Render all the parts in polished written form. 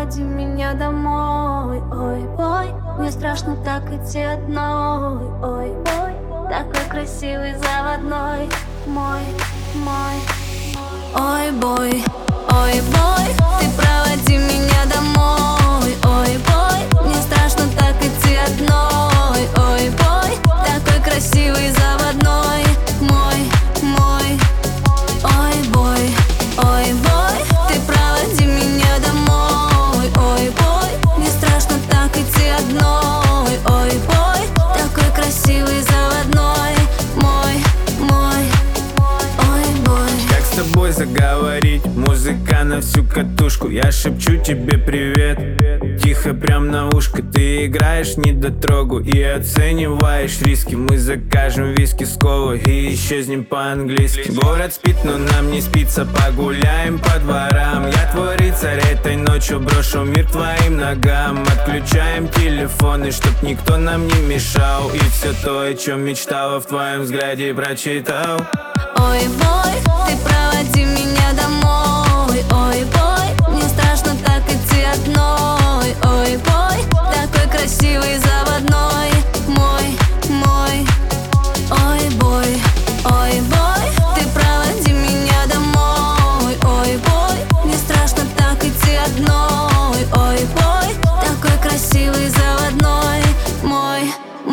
проводи меня домой. Ой, бой, мне страшно так идти одной. Ой, бой, такой красивый заводной. Мой. Ой, бой, ты проводи меня домой. Ой, бой, мне страшно так идти одной. Ой, бой, такой красивый заводной. Мой. Ой, бой, ты проводи меня домой. Ой, бой, мне страшно так идти одной. Ой, бой, такой красивый заводной. Мой. Ой, бой. Как с тобой заговорить? Музыка на всю катушку. Я шепчу тебе привет, тихо прям на ушко. Ты играешь недотрогу и оцениваешь риски. Мы закажем виски с колой и исчезнем по-английски. Город спит, но нам не спится. Погуляем по дворам. Я твой рыцарь, этой ночью брошу мир твоим ногам. Отключаем телефоны, чтоб никто нам не мешал. И все то, о чем мечтала, в твоем взгляде прочитал. Ой, бой, ты проводи меня домой. Ой, бой, мне страшно так идти одной. Ой, бой, такой красивый заводной. Мой. Ой, бой, ты проводи меня домой. Ой, бой, мне страшно так идти одной. Ой, бой, такой красивый заводной. Мой.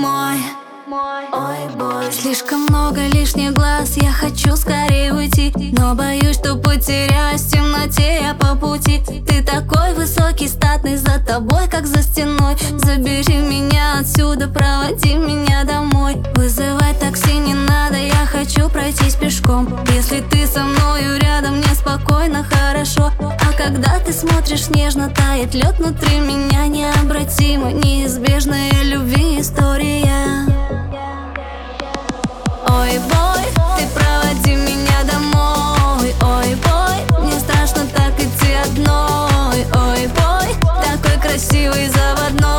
Ой, бой. Слишком много лишних глаз, я хочу скорее уйти, но боюсь, что потеряюсь в темноте я по пути. Ты такой высокий, статный, за тобой, как за стеной. Забери меня отсюда, проводи меня домой. Вызывать такси не надо, я хочу пройтись пешком. Если ты со мною рядом, мне спокойно, хорошо. А когда ты смотришь нежно, тает лед внутри меня. Необратимо, неизбежная любви история. Ой, бой, ты проводи меня домой. Ой, бой, мне страшно так идти одной. Ой, бой, такой красивый заводной.